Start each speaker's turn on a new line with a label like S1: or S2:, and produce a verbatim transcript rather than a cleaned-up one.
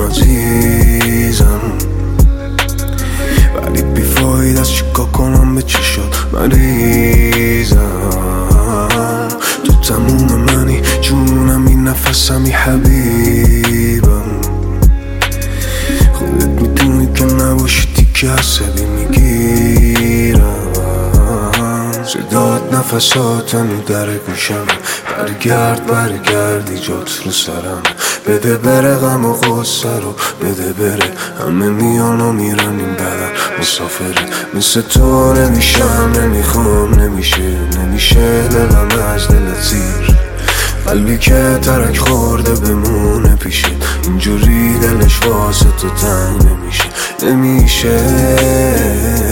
S1: عزیزم، ولی بیفاید از چیکار کنم به چی شد مریضم. تو تموم منی، جونم این نفسمی حبیبم. خودت میدونی که نباشی که عصبی میگیرم. صدات نفساتم در گوشم، برگرد برگردی جات رو سرم. بده بره غم و غصه رو بده بره، همه میان و میرن این بدن مسافره. مثل تو نمیشم نمیخوام نمیشه نمیشه دلم از دلت زیر. قلبی که ترک خورده بمونه پیشه، اینجوری دلش واسه تو تنگ نمیشه نمیشه.